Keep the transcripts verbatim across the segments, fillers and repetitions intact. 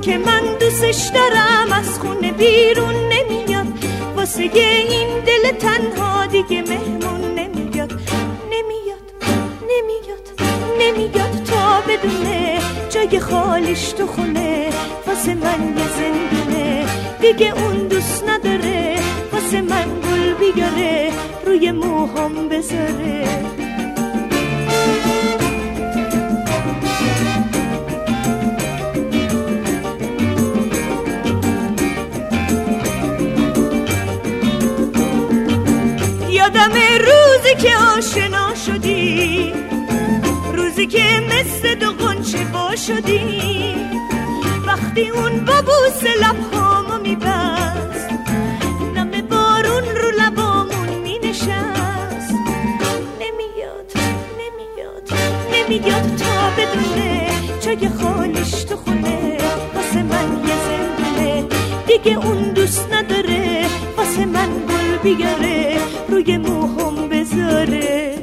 اون که من دوستش دارم از خونه بیرون نمیاد، واسه این دل تنها دیگه مهمون نمیاد. نمیاد نمیاد نمیاد تا بدونه جای خالیش تو خونه، واسه من یه زندونه دیگه اون دوست نداره، واسه من گل بیاره روی موهام بذاره. یادم روزی که آشنا شدی، روزی که مثل دو غنچه با شدی، وقتی اون با بوس لبهامو میبست، نم بارون رو لبامون مینشست. نمیاد نمیاد نمیاد تا بدونه جای خالیش تو خونه، واسه من یه زندونه دیگه اون دوست نداره، واسه من گل بیاره روی موهام بذاره.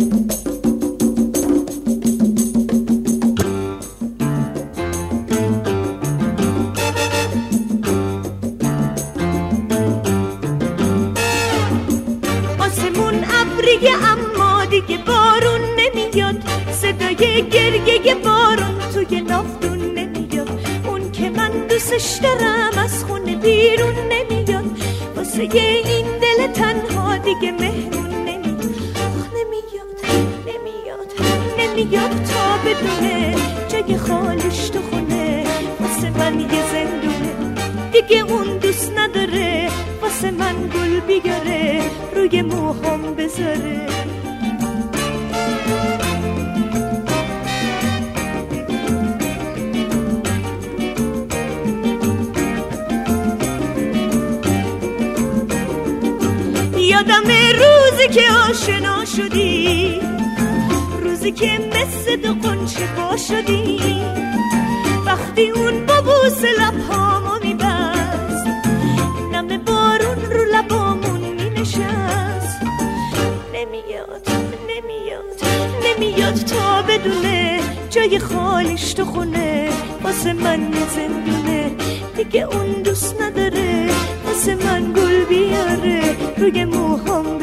آسمون ابریه اما دیگه بارون نمیاد، صدای گریه بارون توی ناودون نمیاد. اون که من دوستش دارم از خونه بیرون نمیاد، واسه این دل تنها دیگه مهمون نمیاد. نمیاد نمیاد نمیاد تا بدونه جای خالیش تو خونه، واسه من یه زندونه دیگه اون دوست نداره، واسه من گل بیاره روی موهام بذاره. یادم روزی که آشنا شدی، روزی که مثل دو غنچه با شدی، وقتی اون با بوس لبهامو میبست، نم بارون رو لبامون مینشست. نمیاد نمیاد نمیاد تا بدونه جای خالیش تو خونه، واسه من یه زندونه دیگه اون دوست نداره، واسه من گل بیاره روی موهام